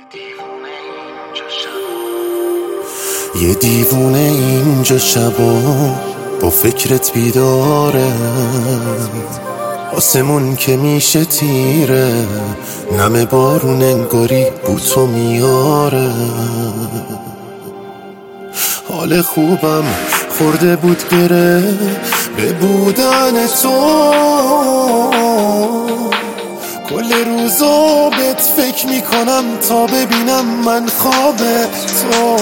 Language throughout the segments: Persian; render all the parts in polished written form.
یه دیوونه اینجا شبا با فکرت بیداره، آسمون که میشه تیره، نم بارون انگاری بوتو میاره. حال خوبم خورده بود گره به بودن تو، کل روزا بهت فکر میکنم تا ببینم من خواب تو.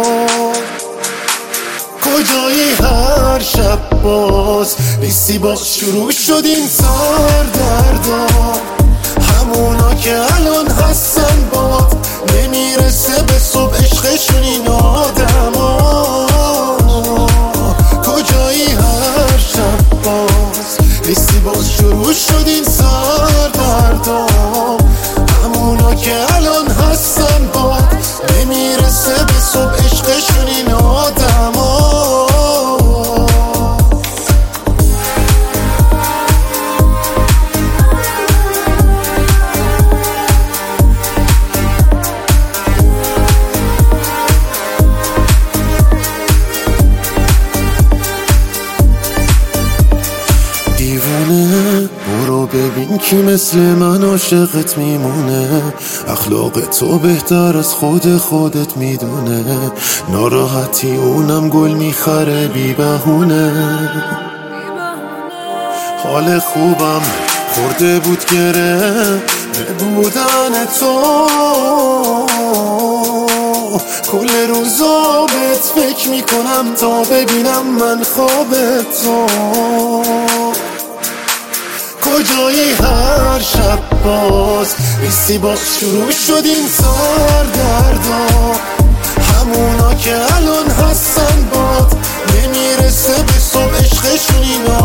کجایی هر شب باز نیستی، باز شروع شد این سر دردا، همونا که الان هستن باد نمیرسه به صبح عشقشون این آدما. کجایی هر شب باز نیستی، باز شروع شد این سر دردا، همونا که الان هستن باد نمیرسه به صبح عشقشون این آدما. دیوونه برو ببین کی مثل من عاشقت میمونه، اخلاق تو بهتر از خودت میدونه، ناراحتی اونم گل میخره بی بهونه. حال خوبم خورده بود گره به بودن تو، کل روزا بهت فکر میکنم تا ببینم من خواب تو. کجایی هر شب باز نیستی، باز شروع شد این سر دردا، همونا که الان هستن باد نمیرسه به صبح عشقشون این